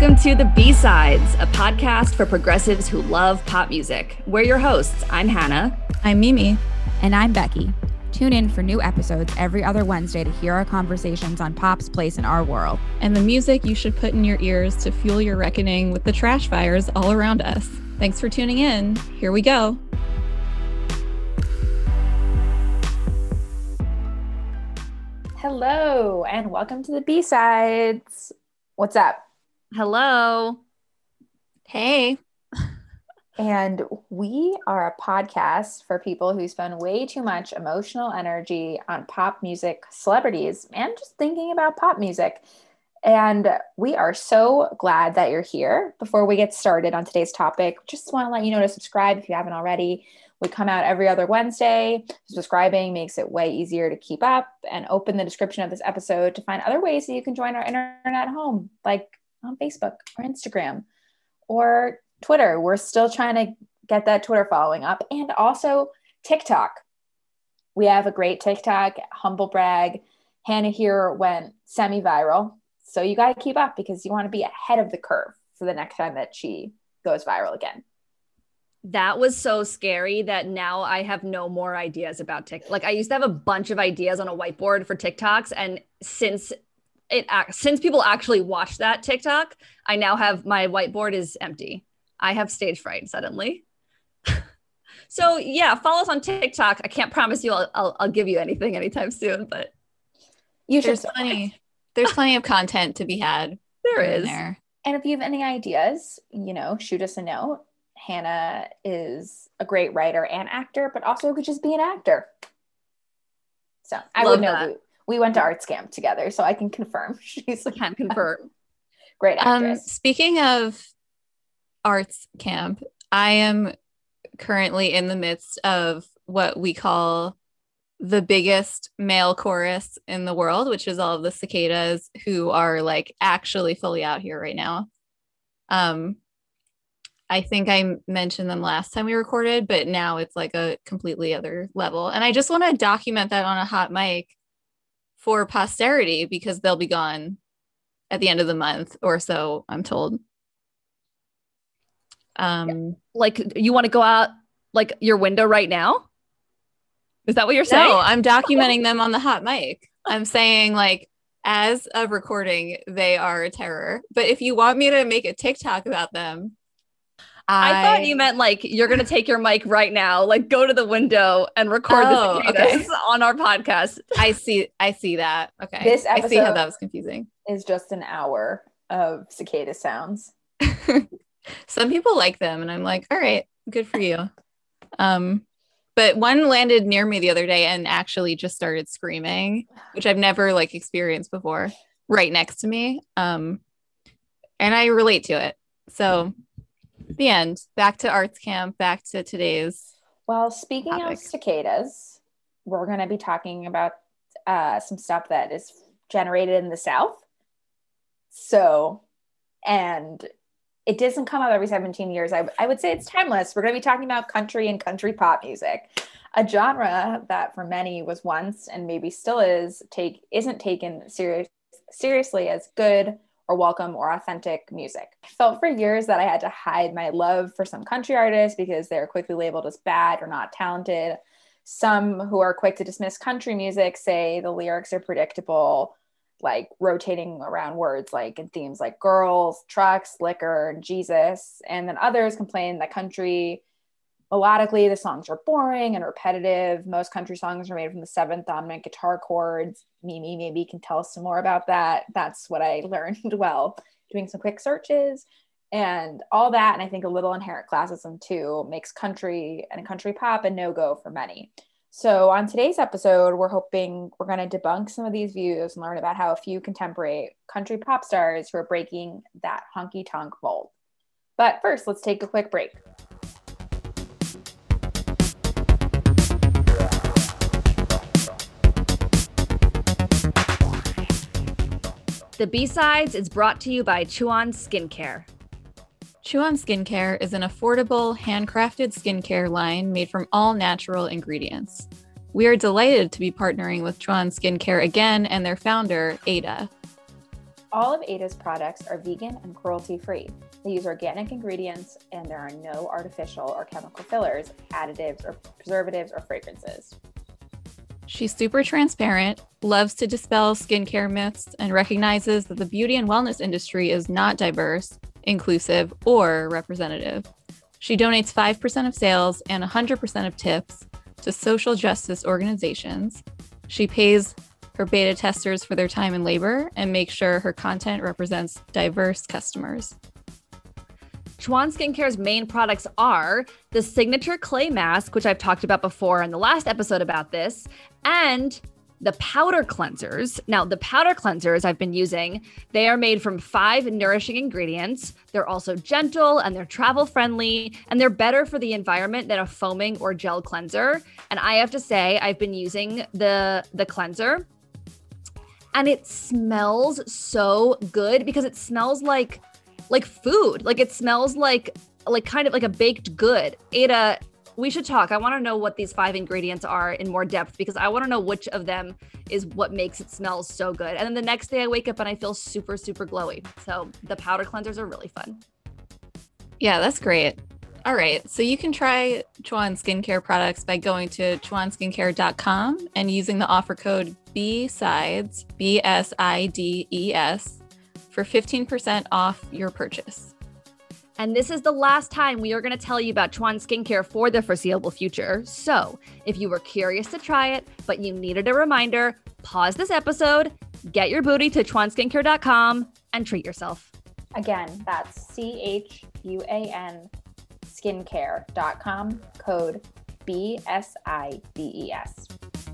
Welcome to the B-Sides, a podcast for progressives who love pop music. We're your hosts. I'm Hannah. I'm Mimi. And I'm Becky. Tune in for new episodes every other Wednesday to hear our conversations on pop's place in our world. And the music you should put in your ears to fuel your reckoning with the trash fires all around us. Thanks for tuning in. Here we go. Hello, and welcome to the B-Sides. What's up? Hello. Hey. And we are a podcast for people who spend way too much emotional energy on pop music celebrities and just thinking about pop music. And we are so glad that you're here. Before we get started on today's topic, just want to let you know to subscribe if you haven't already. We come out every other Wednesday. Subscribing makes it way easier to keep up, and open the description of this episode to find other ways that you can join our internet home, like on Facebook or Instagram or Twitter. We're still trying to get that Twitter following up, and also TikTok. We have a great TikTok, humble brag. Hannah here went semi-viral. So you got to keep up because you want to be ahead of the curve for the next time that she goes viral again. That was so scary that now I have no more ideas about TikTok. Like, I used to have a bunch of ideas on a whiteboard for TikToks, and since people actually watch that TikTok, I now have my whiteboard is empty. I have stage fright suddenly. So yeah, follow us on TikTok. I can't promise you I'll give you anything anytime soon, but there's plenty of content to be had. There is. And if you have any ideas, shoot us a note. Hannah is a great writer and actor, but also could just be an actor. So I would know. We went to arts camp together, so I can confirm. Can confirm. Great actress. Speaking of arts camp, I am currently in the midst of what we call the biggest male chorus in the world, which is all of the cicadas who are like actually fully out here right now. I think I mentioned them last time we recorded, but now it's like a completely other level. And I just want to document that on a hot mic for posterity because they'll be gone at the end of the month or so, I'm told. Like, you want to go out like your window right now? Is that what you're saying? No, I'm documenting them on the hot mic. I'm saying, like, as of recording, they are a terror. But if you want me to make a TikTok about them, I thought you meant like you're going to take your mic right now, like go to the window and record the cicadas on our podcast. I see that. Okay. This episode I see how that was confusing. Is just an hour of cicada sounds. Some people like them and I'm like, all right, good for you. But one landed near me the other day and actually just started screaming, which I've never like experienced before, right next to me. And I relate to it. So the end. Back to arts camp, back to today's Well, speaking topic. Of cicadas, we're going to be talking about some stuff that is generated in the South. So, and it doesn't come up every 17 years. I would say it's timeless. We're going to be talking about country and country pop music, a genre that for many was once and maybe still isn't taken seriously as good or welcome or authentic music. I felt for years that I had to hide my love for some country artists because they're quickly labeled as bad or not talented. Some who are quick to dismiss country music say the lyrics are predictable, like rotating around words like in themes like girls, trucks, liquor, and Jesus. And then others complain that country, melodically, the songs are boring and repetitive. Most country songs are made from the seventh dominant guitar chords. Mimi maybe can tell us some more about that. That's what I learned while doing some quick searches and all that. And I think a little inherent classism too makes country and country pop a no-go for many. So on today's episode, we're hoping we're going to debunk some of these views and learn about how a few contemporary country pop stars who are breaking that honky-tonk mold. But first, let's take a quick break. The B-Sides is brought to you by Chuan Skincare. Chuan Skincare is an affordable, handcrafted skincare line made from all natural ingredients. We are delighted to be partnering with Chuan Skincare again and their founder, Ada. All of Ada's products are vegan and cruelty-free. They use organic ingredients, and there are no artificial or chemical fillers, additives, or preservatives or fragrances. She's super transparent, loves to dispel skincare myths, and recognizes that the beauty and wellness industry is not diverse, inclusive, or representative. She donates 5% of sales and 100% of tips to social justice organizations. She pays her beta testers for their time and labor and makes sure her content represents diverse customers. Chuan Skincare's main products are the Signature Clay Mask, which I've talked about before in the last episode about this, and the powder cleansers. Now, the powder cleansers I've been using, they are made from 5 nourishing ingredients. They're also gentle and they're travel friendly, and they're better for the environment than a foaming or gel cleanser. And I have to say, I've been using the cleanser, and it smells so good because it smells like food. Like it smells like kind of like a baked good. Ada, we should talk. I want to know what these 5 ingredients are in more depth, because I want to know which of them is what makes it smell so good. And then the next day I wake up and I feel super, super glowy. So the powder cleansers are really fun. Yeah, that's great. All right. So you can try Chuan Skincare products by going to chuanskincare.com and using the offer code BSIDES, BSIDES, for 15% off your purchase. And this is the last time we are going to tell you about Chuan Skincare for the foreseeable future. So if you were curious to try it, but you needed a reminder, pause this episode, get your booty to chuanskincare.com and treat yourself. Again, that's CHUAN skincare.com, code BSIDES.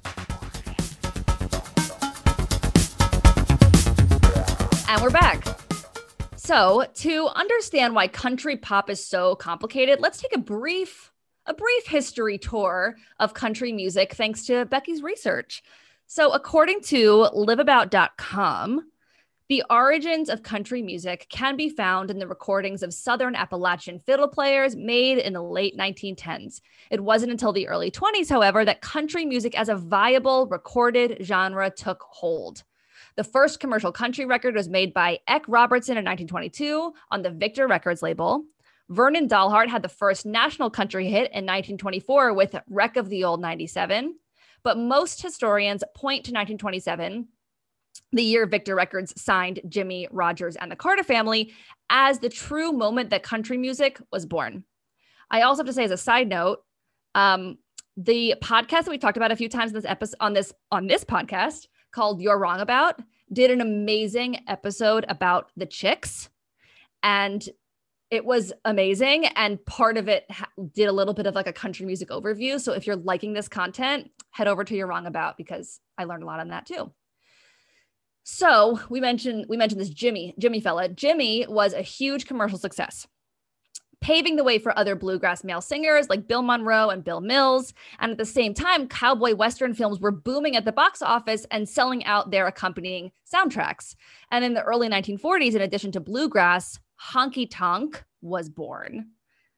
And we're back. So to understand why country pop is so complicated, let's take a brief history tour of country music thanks to Becky's research. So according to liveabout.com, the origins of country music can be found in the recordings of Southern Appalachian fiddle players made in the late 1910s. It wasn't until the early 20s, however, that country music as a viable recorded genre took hold. The first commercial country record was made by Eck Robertson in 1922 on the Victor Records label. Vernon Dalhart had the first national country hit in 1924 with Wreck of the Old 97. But most historians point to 1927, the year Victor Records signed Jimmie Rodgers and the Carter Family, as the true moment that country music was born. I also have to say, as a side note, the podcast that we talked about a few times in this episode, on this podcast, called You're Wrong About, did an amazing episode about the Chicks, and it was amazing. And part of it did a little bit of like a country music overview. So if you're liking this content, head over to You're Wrong About, because I learned a lot on that too. So we mentioned this Jimmie fella. Jimmie was a huge commercial success, paving the way for other bluegrass male singers like Bill Monroe and Bill Mills. And at the same time, cowboy Western films were booming at the box office and selling out their accompanying soundtracks. And in the early 1940s, in addition to bluegrass, honky tonk was born.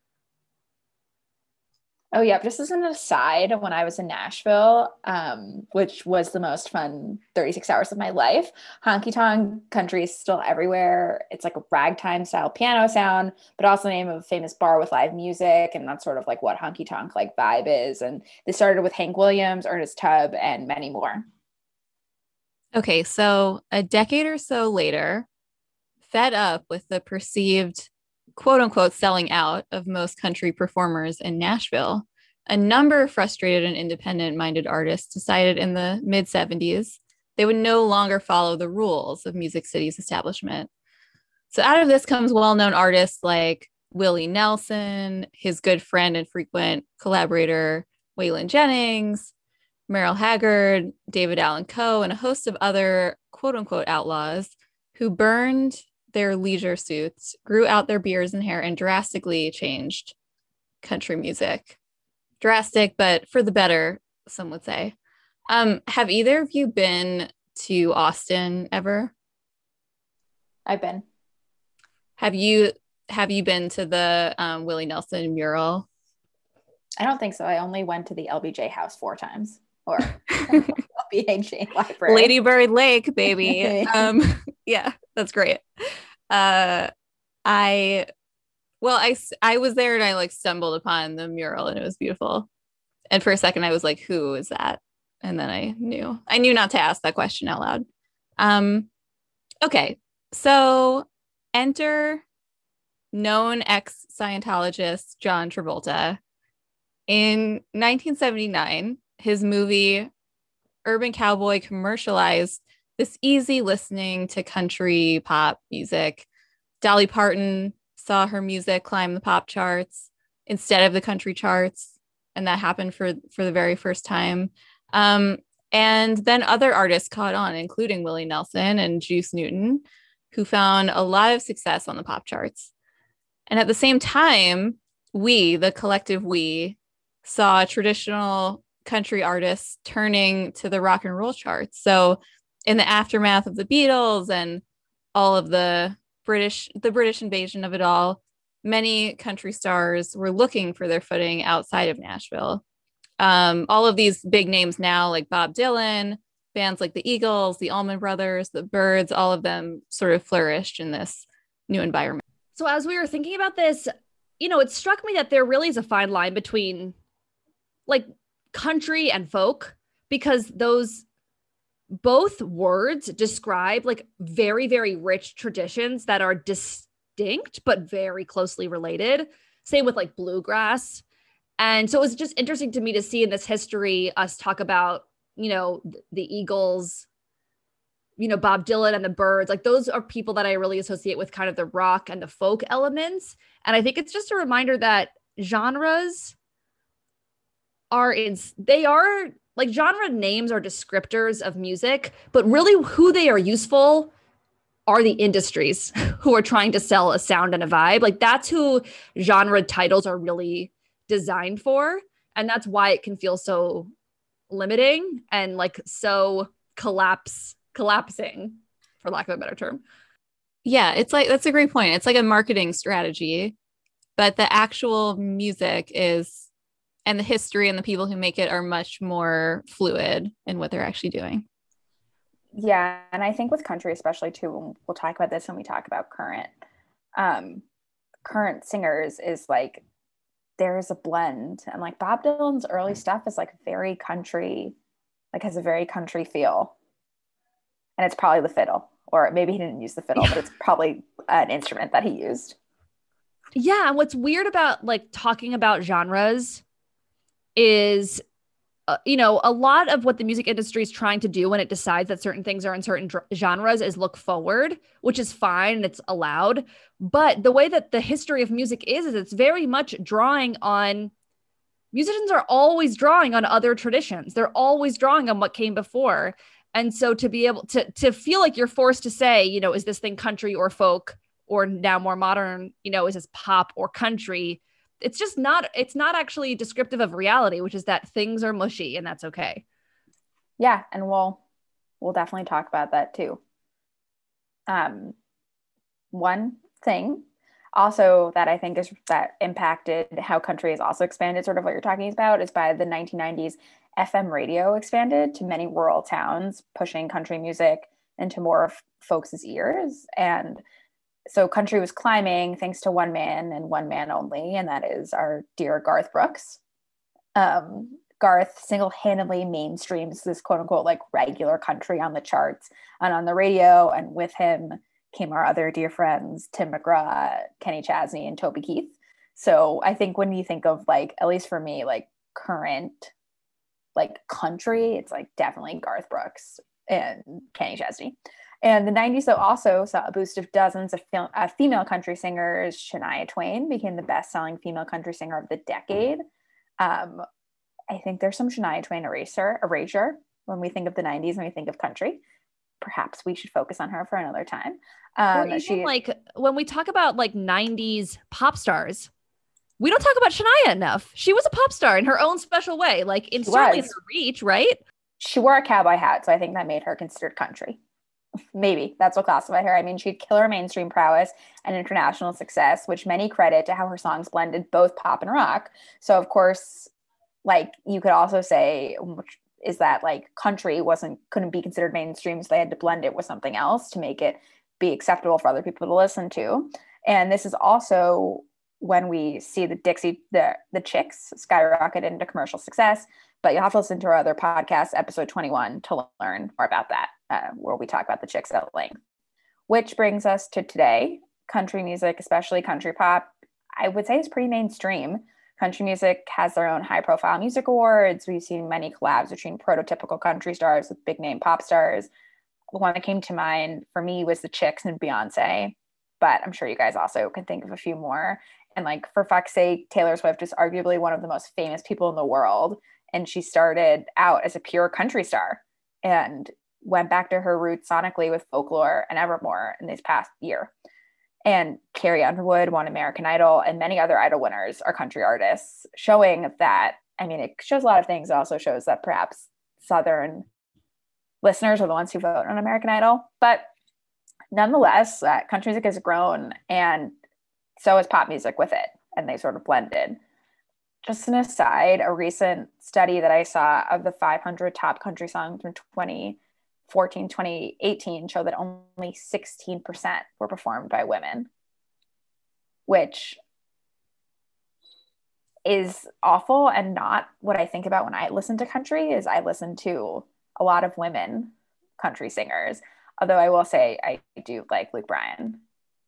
Oh, yeah. Just as an aside, when I was in Nashville, which was the most fun 36 hours of my life, honky tonk country is still everywhere. It's like a ragtime style piano sound, but also the name of a famous bar with live music. And that's sort of like what honky tonk like vibe is. And this started with Hank Williams, Ernest Tubb, and many more. Okay, so a decade or so later, fed up with the perceived quote unquote selling out of most country performers in Nashville, a number of frustrated and independent minded artists decided in the mid 70s they would no longer follow the rules of Music City's establishment. So out of this comes well-known artists like Willie Nelson, his good friend and frequent collaborator, Waylon Jennings, Merle Haggard, David Allan Coe, and a host of other quote unquote outlaws who burned their leisure suits, grew out their beards and hair, and drastically changed country music. Drastic, but for the better, some would say. Have either of you been to Austin ever? I've been. Have you been to the Willie Nelson mural? I don't think so. I only went to the LBJ house 4 times, or LBJ library. Lady Bird Lake, baby. Yeah. That's great. I I was there and I like stumbled upon the mural and it was beautiful. And for a second I was like, who is that? And then I knew not to ask that question out loud. Okay. So enter known ex-Scientologist John Travolta. In 1979, his movie Urban Cowboy commercialized this easy listening to country pop music. Dolly Parton saw her music climb the pop charts instead of the country charts, and that happened for the very first time. And then other artists caught on, including Willie Nelson and Juice Newton, who found a lot of success on the pop charts. And at the same time, the collective we, saw traditional country artists turning to the rock and roll charts. So in the aftermath of the Beatles and all of the British invasion of it all, many country stars were looking for their footing outside of Nashville. All of these big names now, like Bob Dylan, bands like the Eagles, the Allman Brothers, the Byrds, all of them sort of flourished in this new environment. So as we were thinking about this, it struck me that there really is a fine line between like country and folk, because those both words describe like very, very rich traditions that are distinct but very closely related. Same with like bluegrass. And so it was just interesting to me to see in this history us talk about, the Eagles, Bob Dylan and the Byrds. Like those are people that I really associate with kind of the rock and the folk elements. And I think it's just a reminder that genres genre names are descriptors of music, but really who they are useful are the industries who are trying to sell a sound and a vibe. Like that's who genre titles are really designed for. And that's why it can feel so limiting and like so collapsing, for lack of a better term. Yeah, it's like, that's a great point. It's like a marketing strategy, but the actual music and the history and the people who make it are much more fluid in what they're actually doing. Yeah. And I think with country, especially too, we'll talk about this when we talk about current singers, is like, there's a blend. And like Bob Dylan's early stuff is like very country, like has a very country feel. And it's probably the fiddle, or maybe he didn't use the fiddle, but it's probably an instrument that he used. Yeah. And what's weird about like talking about genres is, a lot of what the music industry is trying to do when it decides that certain things are in certain genres is look forward, which is fine and it's allowed. But the way that the history of music is it's very much musicians are always drawing on other traditions. They're always drawing on what came before. And so to be able to feel like you're forced to say, is this thing country or folk, or now more modern, is this pop or country? It's not actually descriptive of reality, which is that things are mushy and that's okay. Yeah. And we'll definitely talk about that too. One thing also that I think is that impacted how country has also expanded, sort of what you're talking about, is by the 1990s, FM radio expanded to many rural towns, pushing country music into more of folks' ears. And so country was climbing thanks to one man and one man only, and that is our dear Garth Brooks. Garth single-handedly mainstreams this quote-unquote like regular country on the charts and on the radio, and with him came our other dear friends, Tim McGraw, Kenny Chesney, and Toby Keith. So I think when you think of like, at least for me, like current like country, it's like definitely Garth Brooks and Kenny Chesney. And the 90s, though, also saw a boost of dozens of female country singers. Shania Twain became the best-selling female country singer of the decade. I think there's some Shania Twain erasure when we think of the 90s and we think of country. Perhaps we should focus on her for another time. Or even like when we talk about like 90s pop stars, we don't talk about Shania enough. She was a pop star in her own special way, like in certainly her reach, right? She wore a cowboy hat, so I think that made her considered country. Maybe that's what classified her. I mean, she'd kill her mainstream prowess and international success, which many credit to how her songs blended both pop and rock. So of course, like you could also say, which is that like country couldn't be considered mainstream, so they had to blend it with something else to make it be acceptable for other people to listen to. And this is also when we see the Chicks skyrocket into commercial success. But you'll have to listen to our other podcast, episode 21, to learn more about that, where we talk about the Chicks at length. Which brings us to today. Country music, especially country pop, I would say is pretty mainstream. Country music has their own high-profile music awards. We've seen many collabs between prototypical country stars with big-name pop stars. The one that came to mind for me was the Chicks and Beyonce, but I'm sure you guys also can think of a few more. And like, for fuck's sake, Taylor Swift is arguably one of the most famous people in the world. And she started out as a pure country star and went back to her roots sonically with Folklore and Evermore in this past year. And Carrie Underwood won American Idol, and many other Idol winners are country artists, showing that, I mean, it shows a lot of things. It also shows that perhaps Southern listeners are the ones who vote on American Idol. But nonetheless, country music has grown, and so has pop music with it, and they sort of blended. Just an aside, a recent study that I saw of the 500 top country songs from 2014, 2018 showed that only 16% were performed by women, which is awful and not what I think about when I listen to country. Is I listen to a lot of women country singers, although I will say I do like Luke Bryan.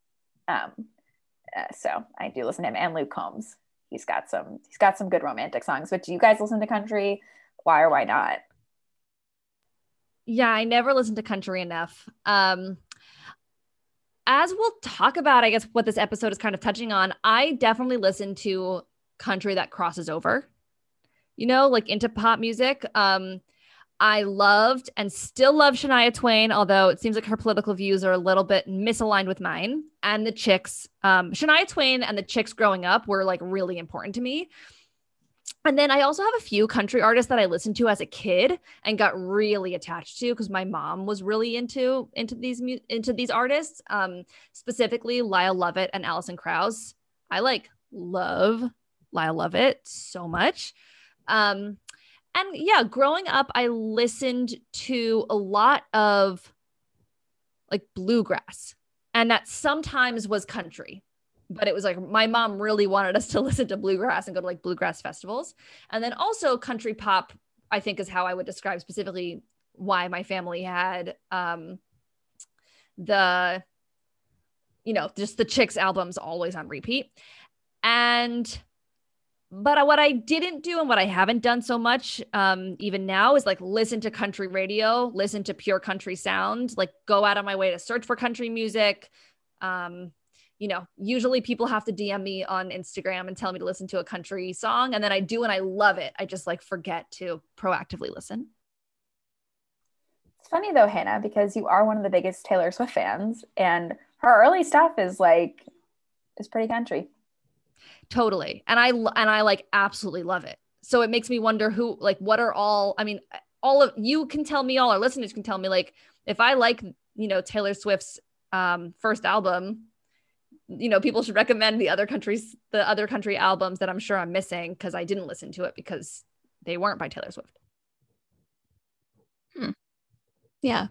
So I do listen to him, and Luke Combs. He's got some good romantic songs. But do you guys listen to country? Why or why not? Yeah, I never listened to country enough. As we'll talk about, I guess, what this episode is kind of touching on, I definitely listen to country that crosses over, like into pop music. I loved and still love Shania Twain, although it seems like her political views are a little bit misaligned with mine, and the Chicks. Shania Twain and the Chicks growing up were like really important to me. And then I also have a few country artists that I listened to as a kid and got really attached to because my mom was really into these artists, specifically Lyle Lovett and Alison Krauss. I love Lyle Lovett so much. And yeah, growing up, I listened to a lot of like bluegrass, and that sometimes was country, but it was like my mom really wanted us to listen to bluegrass and go to like bluegrass festivals. And then also country pop, I think, is how I would describe specifically why my family had just the Chicks albums always on repeat. But what I didn't do and what I haven't done so much even now is like listen to country radio, listen to pure country sound, like go out of my way to search for country music. Usually people have to DM me on Instagram and tell me to listen to a country song. And then I do, and I love it. I just like forget to proactively listen. It's funny though, Hannah, because you are one of the biggest Taylor Swift fans, and her early stuff is pretty country. Totally. And I like absolutely love it. So it makes me wonder what are all of you can tell me, all our listeners can tell me, like, if I like, Taylor Swift's first album, people should recommend the other country albums that I'm sure I'm missing because I didn't listen to it because they weren't by Taylor Swift. Yeah.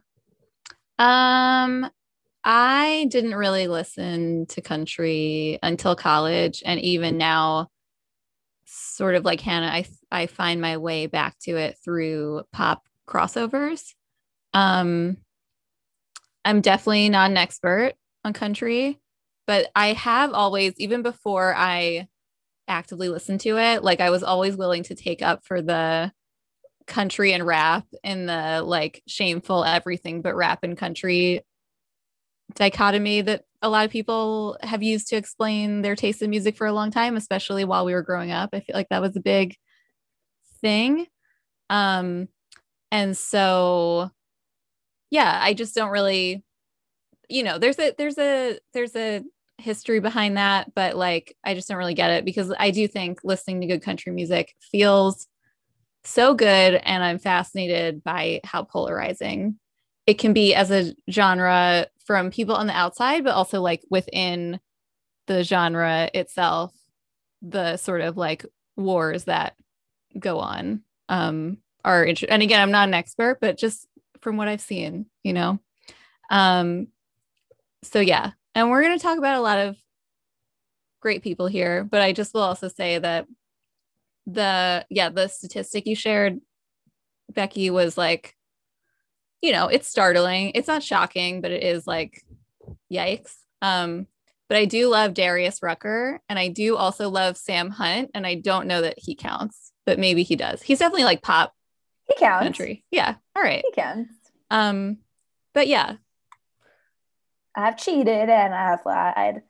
I didn't really listen to country until college. And even now, sort of like Hannah, I find my way back to it through pop crossovers. I'm definitely not an expert on country, but I have always, even before I actively listened to it, like I was always willing to take up for the country and rap in the like shameful everything but rap and country dichotomy that a lot of people have used to explain their taste in music for a long time, especially while we were growing up. I feel like that was a big thing. And so, yeah, I just don't really, there's a history behind that, but like, I just don't really get it because I do think listening to good country music feels so good. And I'm fascinated by how polarizing it can be as a genre from people on the outside, but also like within the genre itself, the sort of like wars that go on are interesting. And again, I'm not an expert, but just from what I've seen, So yeah, and we're going to talk about a lot of great people here, but I just will also say that the statistic you shared, Becky, was like, it's startling. It's not shocking, but it is like, yikes. But I do love Darius Rucker, and I do also love Sam Hunt, and I don't know that he counts, but maybe he does. He's definitely like pop He counts. country. Yeah. All right. He counts. But yeah. I've cheated and I've lied.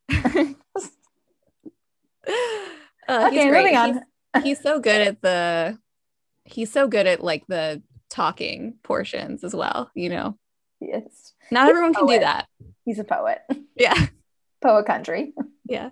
He's great. Moving on. He's so good at like the talking portions as well, Yes. Not everyone can do that. He's a poet. Yeah. Poet country. Yeah.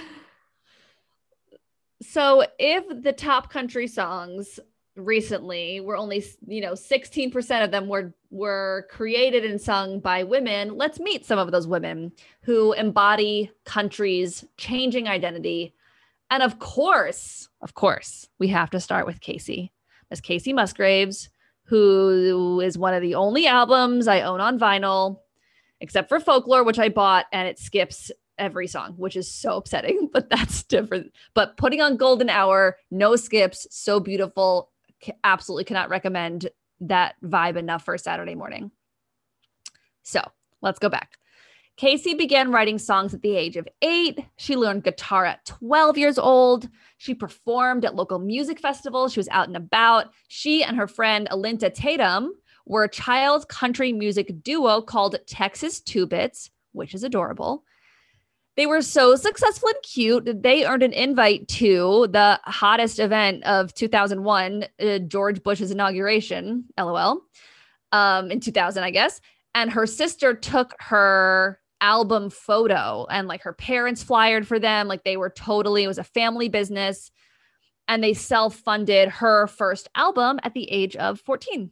So if the top country songs recently were only 16% of them were created and sung by women, let's meet some of those women who embody country's changing identity. And of course we have to start with Casey. Miss Casey Musgraves, who is one of the only albums I own on vinyl, except for Folklore, which I bought, and it skips every song, which is so upsetting, but that's different. But putting on Golden Hour, no skips, so beautiful. Absolutely cannot recommend that vibe enough for a Saturday morning. So let's go back. Casey began writing songs at the age of 8. She learned guitar at 12 years old. She performed at local music festivals. She was out and about. She and her friend Alinta Tatum were a child country music duo called Texas Two Bits, which is adorable. They were so successful and cute that they earned an invite to the hottest event of 2001, George Bush's inauguration, LOL, in 2000, I guess. And her sister took her album photo, and like her parents flyered for them. Like it was a family business, and they self-funded her first album at the age of 14.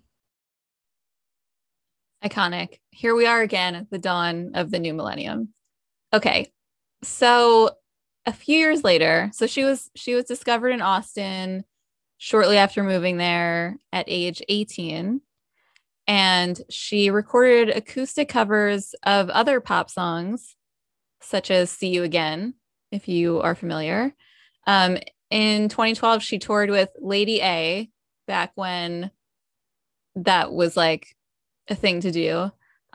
Iconic. Here we are again at the dawn of the new millennium. Okay. So a few years later, so she was discovered in Austin shortly after moving there at age 18. And she recorded acoustic covers of other pop songs, such as See You Again, if you are familiar. In 2012, she toured with Lady A, back when that was like a thing to do.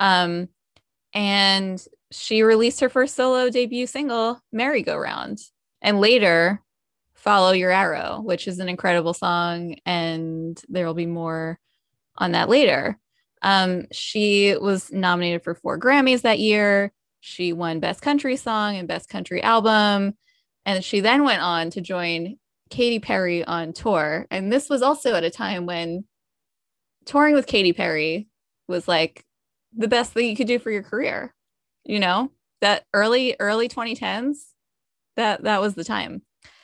And she released her first solo debut single, Merry Go Round, and later Follow Your Arrow, which is an incredible song. And there will be more on that later. She was nominated for 4 Grammys that year. She won Best Country Song and Best Country Album. And she then went on to join Katy Perry on tour. And this was also at a time when touring with Katy Perry was like the best thing you could do for your career. That early 2010s, that was the time.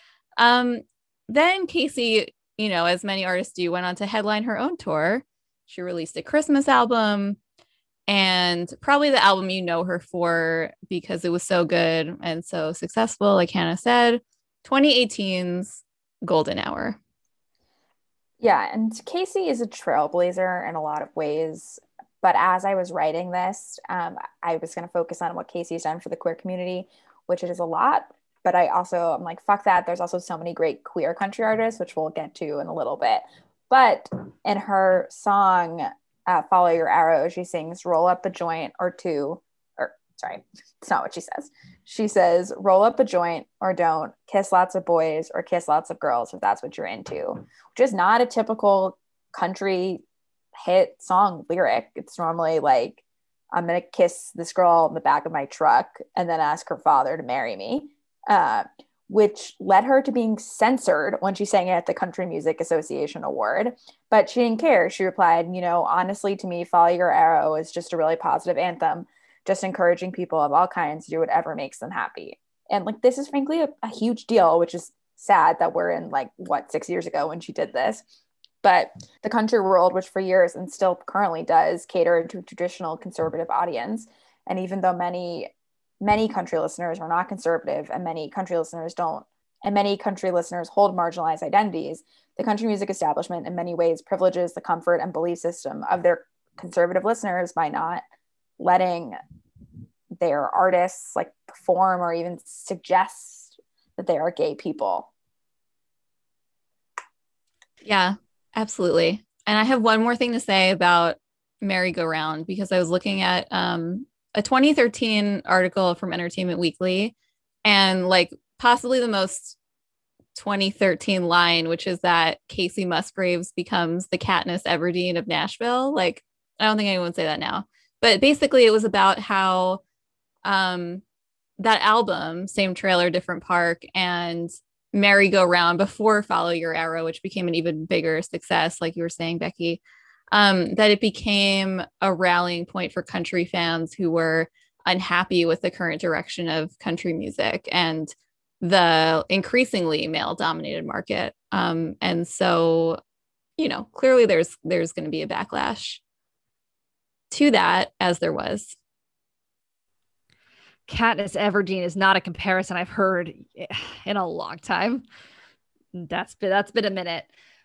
Then Casey, as many artists do, went on to headline her own tour. She released a Christmas album, and probably the album you know her for because it was so good and so successful, like Hannah said, 2018's Golden Hour. Yeah, and Casey is a trailblazer in a lot of ways. But as I was writing this, I was going to focus on what Casey's done for the queer community, which is a lot. But I'm like, fuck that. There's also so many great queer country artists, which we'll get to in a little bit. But in her song, Follow Your Arrow, she sings, roll up a joint or two. Or sorry, it's not what she says. She says, roll up a joint or don't, kiss lots of boys or kiss lots of girls if that's what you're into, which is not a typical country hit song lyric. It's normally like, I'm going to kiss this girl in the back of my truck and then ask her father to marry me, which led her to being censored when she sang it at the Country Music Association Award. But she didn't care. She replied, honestly, to me, Follow Your Arrow is just a really positive anthem, just encouraging people of all kinds to do whatever makes them happy. And like, this is frankly a huge deal, which is sad that we're in 6 years ago when she did this. But the country world, which for years and still currently does cater to a traditional conservative audience. And even though many country listeners are not conservative, and many country listeners hold marginalized identities, the country music establishment in many ways privileges the comfort and belief system of their conservative listeners by not letting their artists like perform or even suggest that they are gay people. Yeah, absolutely. And I have one more thing to say about merry-go-round, because I was looking at a 2013 article from Entertainment Weekly, and like possibly the most 2013 line, which is that Casey Musgraves becomes the Katniss Everdeen of Nashville. Like, I don't think anyone would say that now, but basically it was about how that album, Same Trailer, Different Park, and merry-go-round before Follow Your Arrow, which became an even bigger success, like you were saying, Becky, that it became a rallying point for country fans who were unhappy with the current direction of country music and the increasingly male-dominated market. And so, you know, clearly there's going to be a backlash to that, as there was. Katniss Everdeen is not a comparison I've heard in a long time. That's been a minute.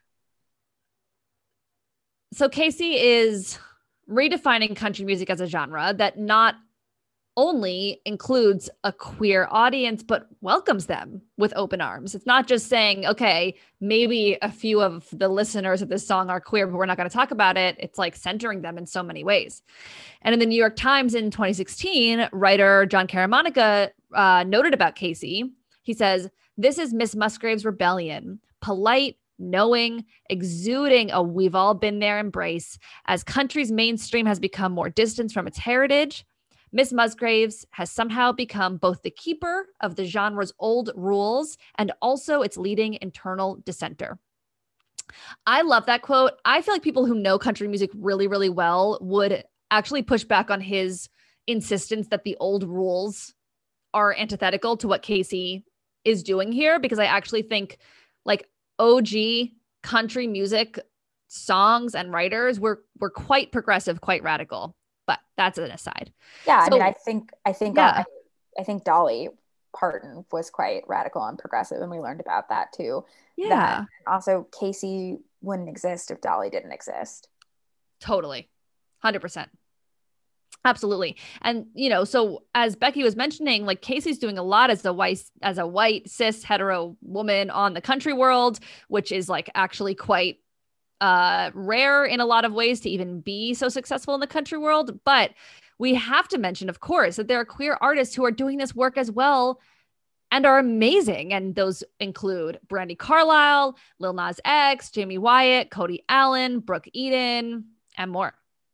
So Casey is redefining country music as a genre that not only includes a queer audience, but welcomes them with open arms. It's not just saying, okay, maybe a few of the listeners of this song are queer, but we're not going to talk about it. It's like centering them in so many ways. And in the New York Times in 2016, writer John Caramanica noted about Casey. He says, "This is Miss Musgrave's rebellion, polite, knowing, exuding a we've all been there embrace. As country's mainstream has become more distant from its heritage, Miss Musgraves has somehow become both the keeper of the genre's old rules and also its leading internal dissenter." I love that quote. I feel like people who know country music really, really well would actually push back on his insistence that the old rules are antithetical to what Casey is doing here, because I actually think like OG country music songs and writers were quite progressive, quite radical. But that's an aside. Yeah, so, I mean, I think Dolly Parton was quite radical and progressive, and we learned about that too. Yeah. That also Casey wouldn't exist if Dolly didn't exist. Totally. 100%. Absolutely. And, you know, so as Becky was mentioning, like Casey's doing a lot as a white cis hetero woman on the country world, which is like actually quite rare in a lot of ways to even be so successful in the country world. But we have to mention, of course, that there are queer artists who are doing this work as well and are amazing. And those include Brandi Carlile, Lil Nas X, Jamie Wyatt, Cody Allen, Brooke Eden, and more.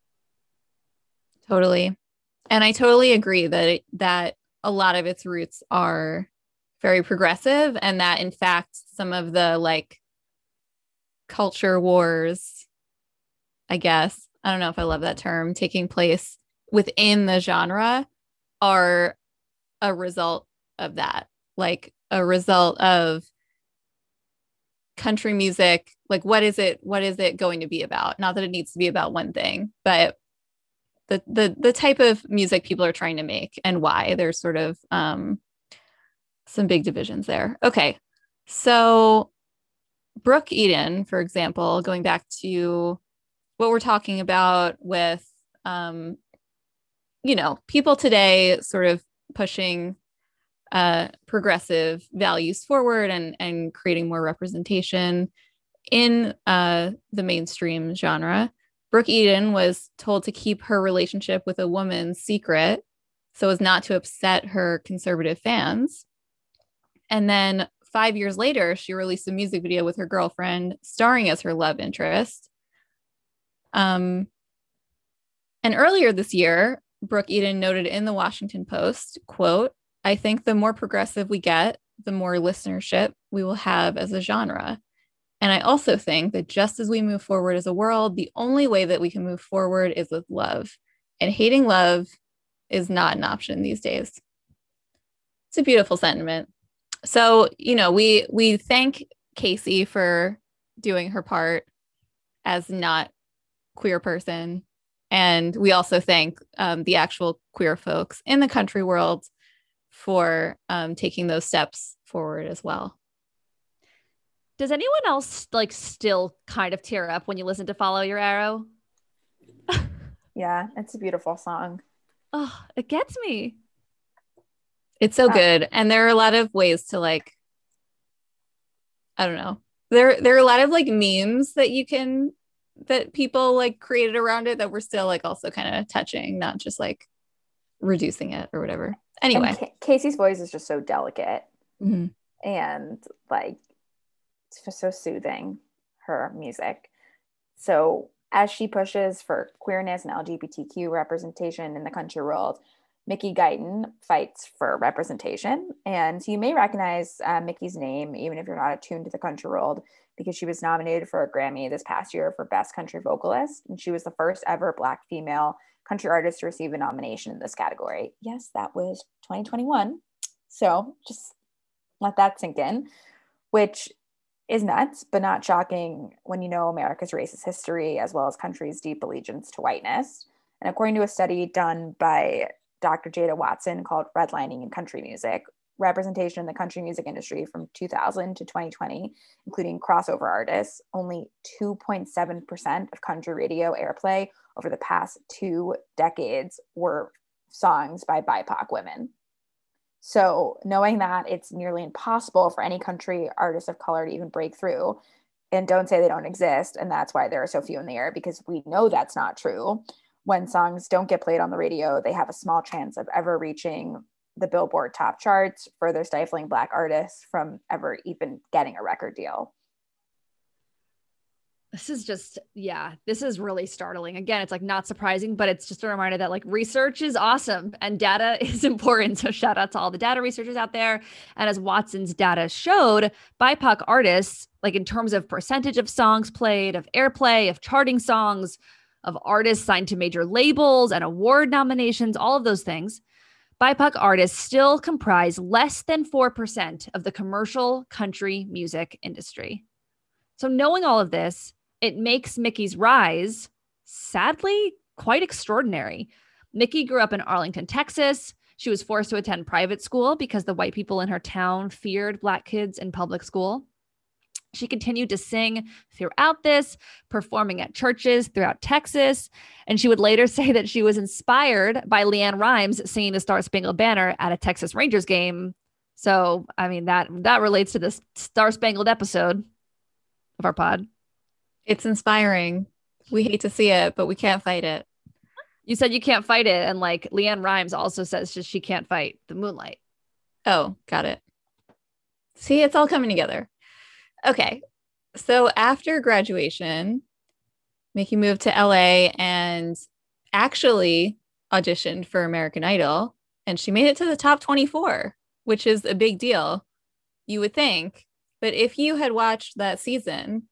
Totally. And I totally agree that a lot of its roots are very progressive, and that in fact, some of the like culture wars, I guess, I don't know if I love that term, taking place within the genre are a result of that, like a result of country music. Like, what is it going to be about? Not that it needs to be about one thing, but the type of music people are trying to make and why. There's sort of some big divisions there. Okay, so Brooke Eden, for example, going back to what we're talking about with, you know, people today sort of pushing progressive values forward and creating more representation in the mainstream genre. Brooke Eden was told to keep her relationship with a woman secret so as not to upset her conservative fans. And then 5 years later, she released a music video with her girlfriend starring as her love interest. And earlier this year, Brooke Eden noted in the Washington Post, quote, "I think the more progressive we get, the more listenership we will have as a genre. And I also think that just as we move forward as a world, the only way that we can move forward is with love. And hating love is not an option these days." It's a beautiful sentiment. So, you know, we thank Casey for doing her part as not queer person. And we also thank the actual queer folks in the country world for taking those steps forward as well. Does anyone else like still kind of tear up when you listen to Follow Your Arrow? Yeah, it's a beautiful song. Oh, it gets me. It's so good. And there are a lot of ways to like, I don't know. There are a lot of like memes that people like created around it that were still like also kind of touching, not just like reducing it or whatever. Anyway. And Casey's voice is just so delicate Mm-hmm. and like it's just so soothing, her music. So as she pushes for queerness and LGBTQ representation in the country world, Mickey Guyton fights for representation. And you may recognize Mickey's name, even if you're not attuned to the country world, because she was nominated for a Grammy this past year for Best Country Vocalist. And she was the first ever Black female country artist to receive a nomination in this category. Yes, that was 2021. So just let that sink in, which is nuts, but not shocking when you know America's racist history as well as country's deep allegiance to whiteness. And according to a study done by Dr. Jada Watson called Redlining in Country Music, representation in the country music industry from 2000 to 2020, including crossover artists, only 2.7% of country radio airplay over the past 2 decades were songs by BIPOC women. So knowing that it's nearly impossible for any country artist of color to even break through, and don't say they don't exist, and that's why there are so few in the air, because we know that's not true. When songs don't get played on the radio, they have a small chance of ever reaching the Billboard top charts, further stifling Black artists from ever even getting a record deal. This is just, this is really startling. Again, it's like not surprising, but it's just a reminder that like research is awesome and data is important. So shout out to all the data researchers out there. And as Watson's data showed, BIPOC artists, like in terms of percentage of songs played, of airplay, of charting songs, of artists signed to major labels and award nominations, all of those things, BIPOC artists still comprise less than 4% of the commercial country music industry. So knowing all of this, it makes Mickey's rise, sadly, quite extraordinary. Mickey grew up in Arlington, Texas. She was forced to attend private school because the white people in her town feared Black kids in public school. She continued to sing throughout this, performing at churches throughout Texas. And she would later say that she was inspired by LeAnn Rimes singing the Star Spangled Banner at a Texas Rangers game. So, I mean, that relates to this Star Spangled episode of our pod. It's inspiring. We hate to see it, but we can't fight it. You said you can't fight it. And like LeAnn Rimes also says she can't fight the moonlight. Oh, got it. See, it's all coming together. Okay. So after graduation, Mickey moved to LA and actually auditioned for American Idol. And she made it to the top 24, which is a big deal, you would think. But if you had watched that season,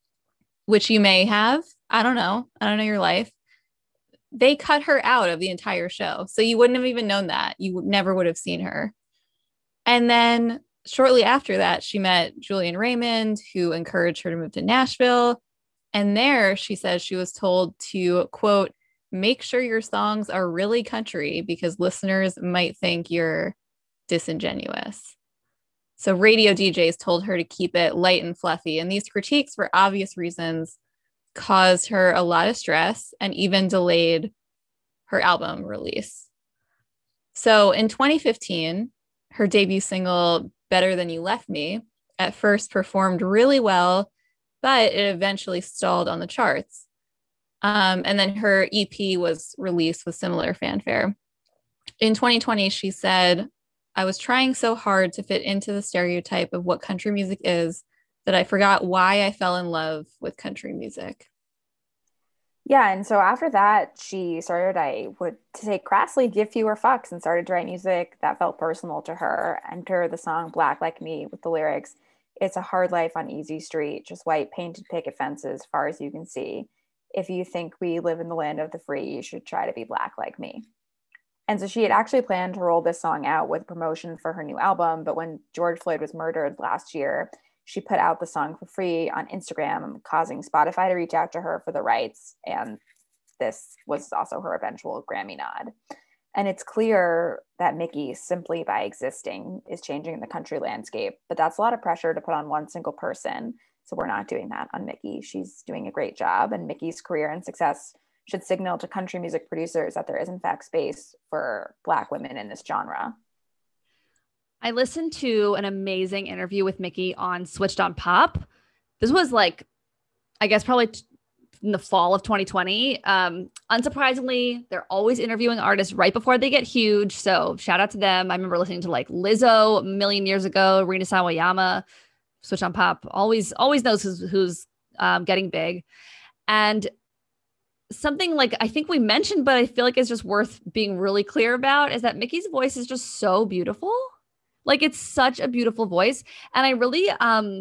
which you may have, I don't know your life, they cut her out of the entire show. So you wouldn't have even known that. You never would have seen her. And then shortly after that, she met Julian Raymond, who encouraged her to move to Nashville. And there she says she was told to, quote, make sure your songs are really country because listeners might think you're disingenuous. So radio DJs told her to keep it light and fluffy. And these critiques, for obvious reasons, caused her a lot of stress and even delayed her album release. So in 2015, her debut single, Better Than You Left Me, at first performed really well, but it eventually stalled on the charts. And then her EP was released with similar fanfare. In 2020, she said, I was trying so hard to fit into the stereotype of what country music is that I forgot why I fell in love with country music. Yeah, and so after that, she started, I would say crassly, give fewer fucks and started to write music that felt personal to her. Enter the song Black Like Me with the lyrics, it's a hard life on easy street, just white painted picket fences far as you can see. If you think we live in the land of the free, you should try to be black like me. And so she had actually planned to roll this song out with promotion for her new album, but when George Floyd was murdered last year, she put out the song for free on Instagram, causing Spotify to reach out to her for the rights. And this was also her eventual Grammy nod. And it's clear that Mickey, simply by existing, is changing the country landscape. But that's a lot of pressure to put on one single person. So we're not doing that on Mickey. She's doing a great job. And Mickey's career and success should signal to country music producers that there is, in fact, space for Black women in this genre. I listened to an amazing interview with Mickey on Switched on Pop. This was like, I guess probably in the fall of 2020. Unsurprisingly, they're always interviewing artists right before they get huge. So shout out to them. I remember listening to like Lizzo a million years ago, Rina Sawayama, Switch on Pop. Always knows who's getting big. And something like I think we mentioned, but I feel like it's just worth being really clear about is that Mickey's voice is just so beautiful. Like it's such a beautiful voice. And I really,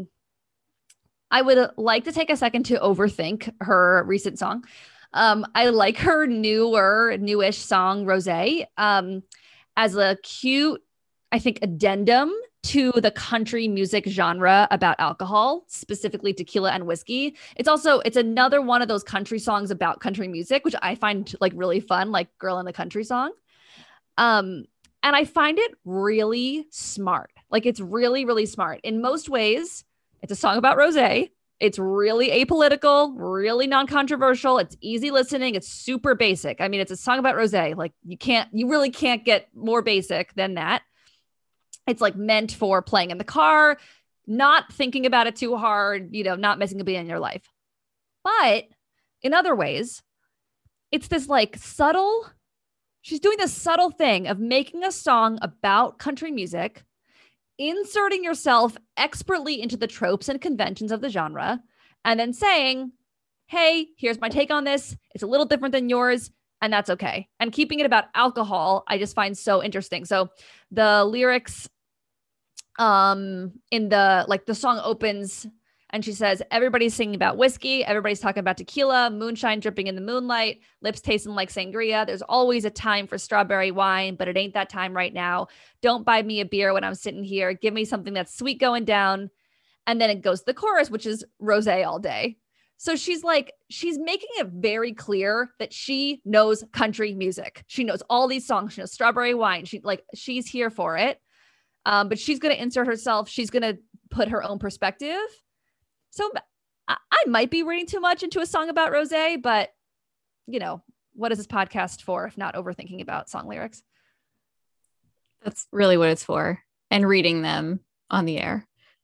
I would like to take a second to overthink her recent song. I like her newish song, Rosé, as a cute, I think, addendum to the country music genre about alcohol, specifically tequila and whiskey. It's another one of those country songs about country music, which I find like really fun, like Girl in the Country song. And I find it really smart. Like it's really, really smart. In most ways, it's a song about rosé. It's really apolitical, really non-controversial. It's easy listening. It's super basic. I mean, it's a song about rosé. Like you really can't get more basic than that. It's like meant for playing in the car, not thinking about it too hard, not missing a beat in your life. But in other ways, it's this like she's doing this subtle thing of making a song about country music, inserting yourself expertly into the tropes and conventions of the genre, and then saying, hey, here's my take on this. It's a little different than yours, and that's okay. And keeping it about alcohol, I just find so interesting. So the lyrics in the song opens and she says, everybody's singing about whiskey. Everybody's talking about tequila, moonshine dripping in the moonlight, lips tasting like sangria. There's always a time for strawberry wine, but it ain't that time right now. Don't buy me a beer when I'm sitting here. Give me something that's sweet going down. And then it goes to the chorus, which is rosé all day. So she's making it very clear that she knows country music. She knows all these songs. She knows strawberry wine. She's here for it. But she's going to insert herself. She's going to put her own perspective. So I might be reading too much into a song about rosé, but what is this podcast for if not overthinking about song lyrics? That's really what it's for, and reading them on the air.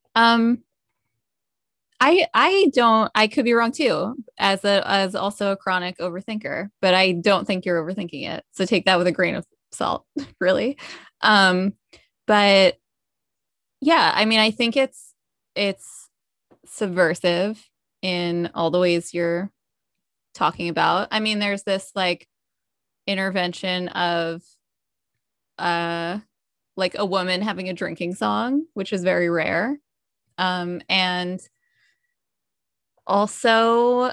I could be wrong too, as also a chronic overthinker, but I don't think you're overthinking it. So take that with a grain of salt, really. But yeah, I mean, I think it's subversive in all the ways you're talking about. I mean, there's this like intervention of like a woman having a drinking song, which is very rare. And also,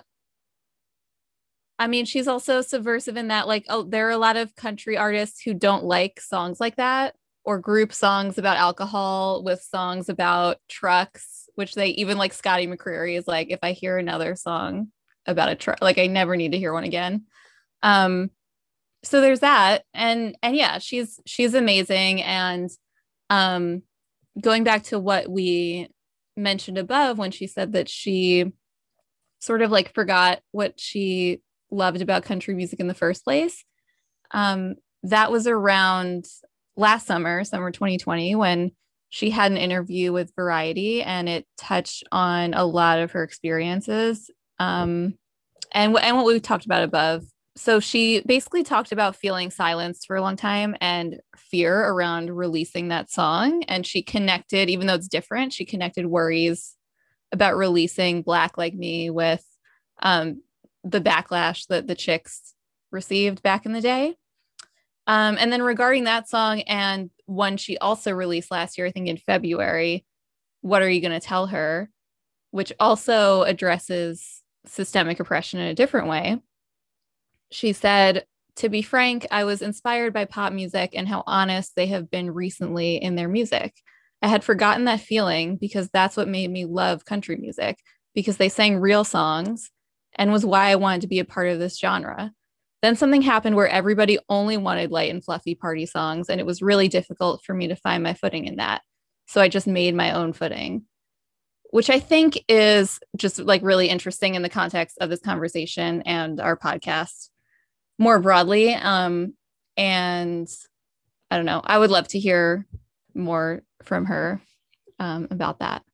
I mean, she's also subversive in that like, there are a lot of country artists who don't like songs like that, or group songs about alcohol with songs about trucks, which they even like Scotty McCreery is like, if I hear another song about a truck, like I never need to hear one again. So there's that. And yeah, she's amazing. And going back to what we mentioned above, when she said that she sort of like forgot what she loved about country music in the first place. That was around last summer 2020, when she had an interview with Variety, and it touched on a lot of her experiences and what we talked about above. So she basically talked about feeling silenced for a long time and fear around releasing that song. And she connected, even though it's different, she connected worries about releasing Black Like Me with the backlash that the Chicks received back in the day. And then regarding that song and one she also released last year, I think in February, What Are You Gonna Tell Her, which also addresses systemic oppression in a different way. She said, to be frank, I was inspired by pop music and how honest they have been recently in their music. I had forgotten that feeling because that's what made me love country music, because they sang real songs and was why I wanted to be a part of this genre. Then something happened where everybody only wanted light and fluffy party songs, and it was really difficult for me to find my footing in that. So I just made my own footing, which I think is just like really interesting in the context of this conversation and our podcast more broadly. And I don't know, I would love to hear more from her about that.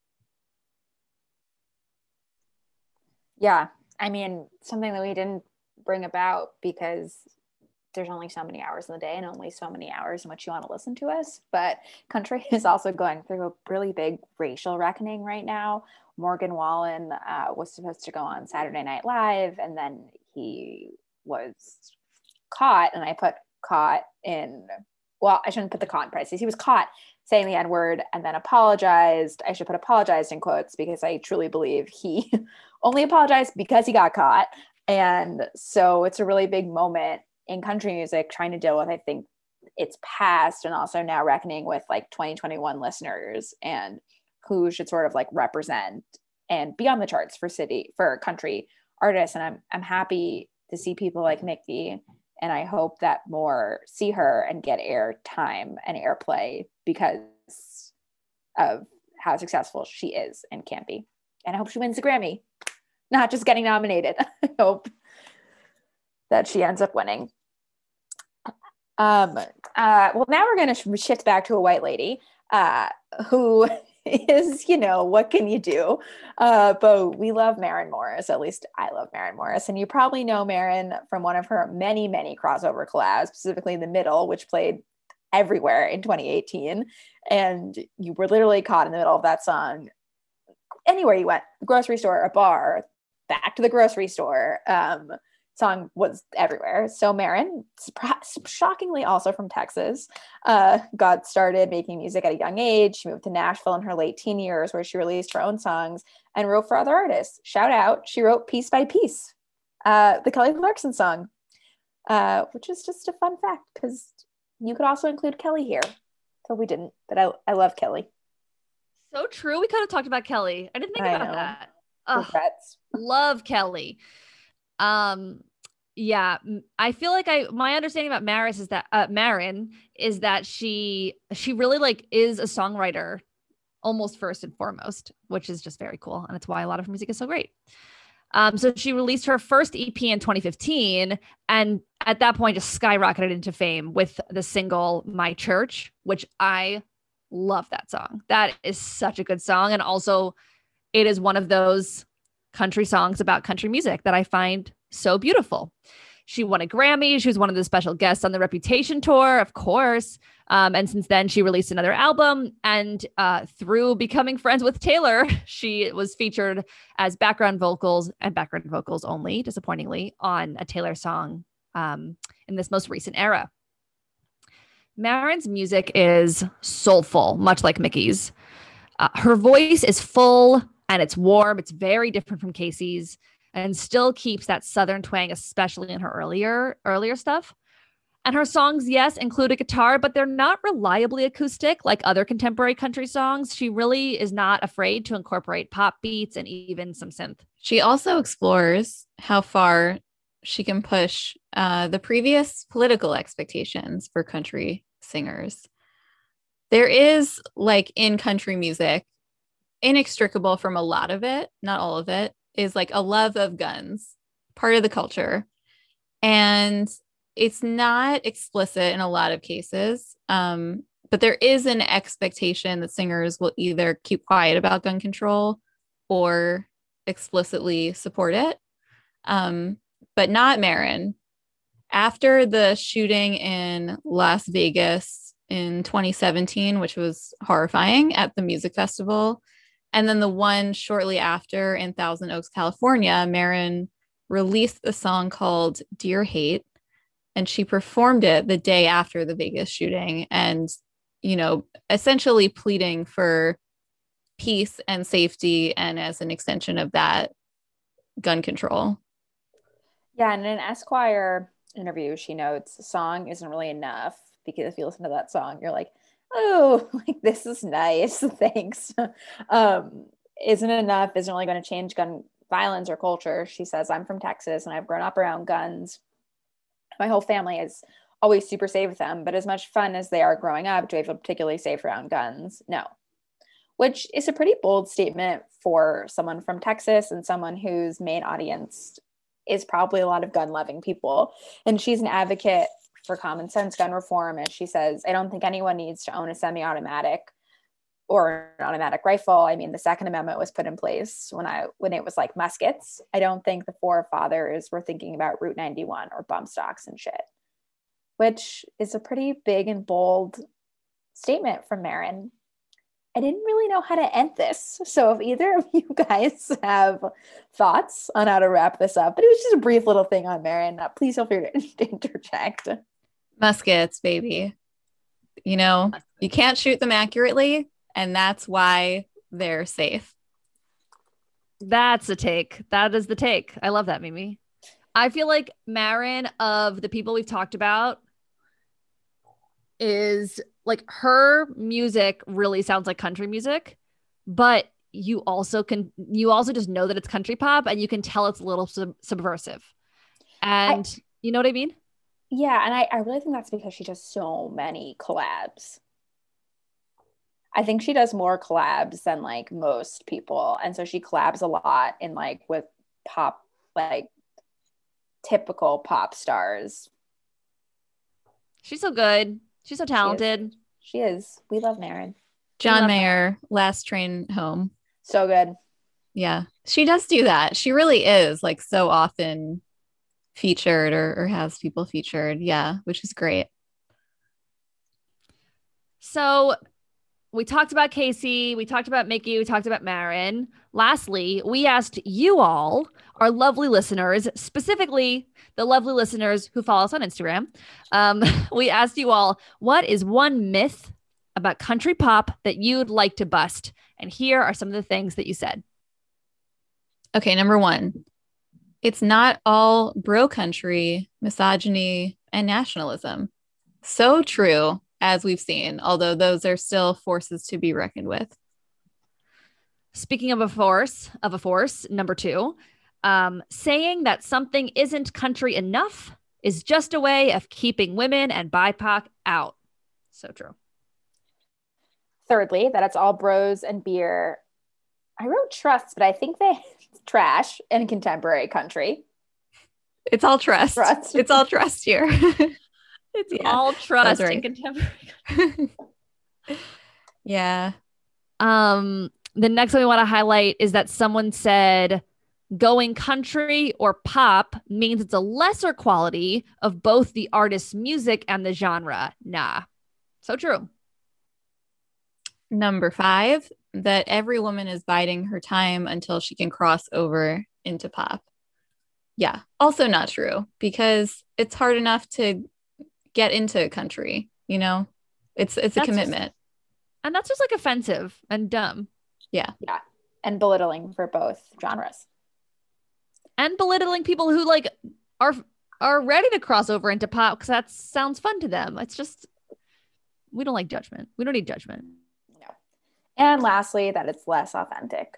Yeah. I mean, something that we didn't bring about because there's only so many hours in the day and only so many hours in which you want to listen to us. But country is also going through a really big racial reckoning right now. Morgan Wallen was supposed to go on Saturday Night Live, and then he was caught, and I put caught in, well, I shouldn't put the caught in parentheses. He was caught saying the N-word and then apologized. I should put apologized in quotes because I truly believe he only apologized because he got caught. And so it's a really big moment in country music trying to deal with, I think, its past and also now reckoning with like 2021 listeners and who should sort of like represent and be on the charts for country artists. And I'm happy to see people like Nikki, and I hope that more see her and get air time and airplay because of how successful she is and can be. And I hope she wins the Grammy, not just getting nominated. I hope that she ends up winning. Well, now we're going to shift back to a white lady who is, what can you do? But we love Maren Morris. At least I love Maren Morris. And you probably know Maren from one of her many, many crossover collabs, specifically The Middle, which played everywhere in 2018. And you were literally caught in the middle of that song anywhere you went, grocery store, a bar, back to the grocery store. Song was everywhere. So Maren, shockingly also from Texas, got started making music at a young age. She moved to Nashville in her late teen years, where she released her own songs and wrote for other artists. Shout out, she wrote Piece by Piece, the Kelly Clarkson song, which is just a fun fact because you could also include Kelly here. So we didn't, but I love Kelly. So true. We kind of talked about Kelly. I didn't think about that. Regrets. Love Kelly. Yeah, I feel like my understanding about Maren is that she really like is a songwriter almost first and foremost, which is just very cool. And it's why a lot of her music is so great. So she released her first EP in 2015, and at that point just skyrocketed into fame with the single My Church, which I love that song. That is such a good song. And also it is one of those country songs about country music that I find so beautiful. She won a Grammy. She was one of the special guests on the Reputation tour, of course. And since then, she released another album. And through becoming friends with Taylor, she was featured as background vocals only, disappointingly, on a Taylor song in this most recent era. Maren's music is soulful, much like Mickey's. Her voice is full and it's warm. It's very different from Casey's and still keeps that Southern twang, especially in her earlier stuff. And her songs, yes, include a guitar, but they're not reliably acoustic like other contemporary country songs. She really is not afraid to incorporate pop beats and even some synth. She also explores how far she can push the previous political expectations for country singers. There is, like in country music, inextricable from a lot of it, not all of it, is like a love of guns, part of the culture. And it's not explicit in a lot of cases, but there is an expectation that singers will either keep quiet about gun control or explicitly support it. But not Maren. After the shooting in Las Vegas in 2017, which was horrifying at the music festival, and then the one shortly after in Thousand Oaks, California, Maren released a song called Dear Hate, and she performed it the day after the Vegas shooting and, essentially pleading for peace and safety and as an extension of that, gun control. Yeah, in an Esquire interview, she notes the song isn't really enough because if you listen to that song, you're like, oh, like this is nice, thanks. Isn't enough, isn't really going to change gun violence or culture. She says, I'm from Texas and I've grown up around guns. My whole family is always super safe with them, but as much fun as they are growing up, do I feel particularly safe around guns? No. Which is a pretty bold statement for someone from Texas and someone whose main audience is probably a lot of gun-loving people. And she's an advocate for common sense gun reform. And she says, I don't think anyone needs to own a semi-automatic. or an automatic rifle. I mean, the Second Amendment was put in place when it was like muskets. I don't think the forefathers were thinking about Route 91 or bump stocks and shit, which is a pretty big and bold statement from Marin. I didn't really know how to end this. So if either of you guys have thoughts on how to wrap this up, but it was just a brief little thing on Marin, please feel free to interject. Muskets, baby. You know, you can't shoot them accurately, and that's why they're safe. That's a take. That is the take. I love that, Mimi. I feel like Marin, of the people we've talked about, is like, her music really sounds like country music, but you also just know that it's country pop, and you can tell it's a little subversive. And you know what I mean? Yeah. And I really think that's because she does so many collabs. I think she does more collabs than like most people. And so she collabs a lot in like with pop, like typical pop stars. She's so good. She's so talented. She is. We love Marin. John Mayer, Last Train Home. So good. Yeah. She does do that. She really is like so often featured or has people featured. Yeah, which is great. So we talked about Casey, we talked about Mickey, we talked about Marin. Lastly, we asked you all, our lovely listeners, specifically the lovely listeners who follow us on Instagram. We asked you all, what is one myth about country pop that you'd like to bust? And here are some of the things that you said. Okay, number one, it's not all bro country, misogyny, and nationalism. So true, as we've seen, although those are still forces to be reckoned with. Speaking of a force, number two, saying that something isn't country enough is just a way of keeping women and BIPOC out. So true. Thirdly, that it's all bros and beer. I wrote trust, but I think they trash in contemporary country. It's all trust. It's all trust here. It's all trust in contemporary. Yeah. The next one we want to highlight is that someone said going country or pop means it's a lesser quality of both the artist's music and the genre. Nah. So true. Number 5, that every woman is biding her time until she can cross over into pop. Yeah. Also not true, because it's hard enough to get into country, you know? It's a commitment. And that's just like offensive and dumb. Yeah. Yeah. And belittling for both genres. And belittling people who like are ready to cross over into pop because that sounds fun to them. It's just, we don't like judgment. We don't need judgment. No. And lastly, that it's less authentic.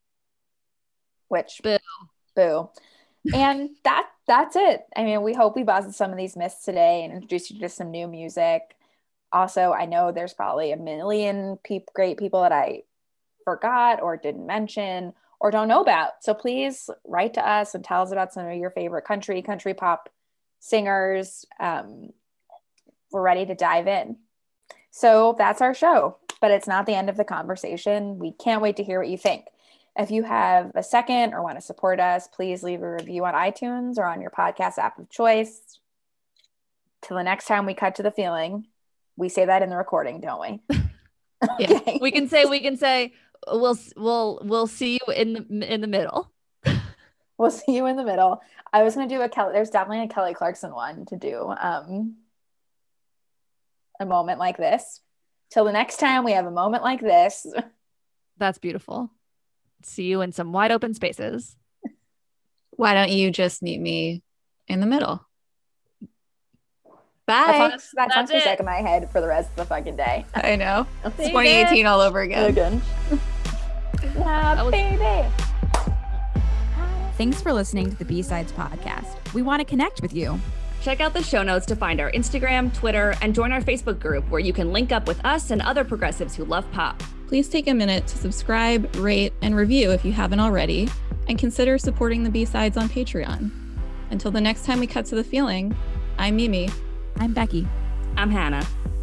Which boo. And that's it. I mean, we hope we busted some of these myths today and introduced you to some new music. Also, I know there's probably a million great people that I forgot or didn't mention or don't know about. So please write to us and tell us about some of your favorite country pop singers. We're ready to dive in. So that's our show, but it's not the end of the conversation. We can't wait to hear what you think. If you have a second or want to support us, please leave a review on iTunes or on your podcast app of choice. Till the next time we cut to the feeling. We say that in the recording, don't we? Yeah. Okay. We can say we'll see you in the middle. We'll see you in the middle. I was going to do there's definitely a Kelly Clarkson one to do a moment like this. Till the next time we have a moment like this. That's beautiful. See you in some wide open spaces. Why don't you just meet me in the middle? Bye. That song's been stuck in my head for the rest of the fucking day. I know. It's 2018 all over again. Yeah, baby. Thanks for listening to the B-Sides podcast. We want to connect with you. Check out the show notes to find our Instagram, Twitter, and join our Facebook group where you can link up with us and other progressives who love pop. Please take a minute to subscribe, rate, and review if you haven't already, and consider supporting the B-Sides on Patreon. Until the next time we cut to the feeling, I'm Mimi. I'm Becky. I'm Hannah.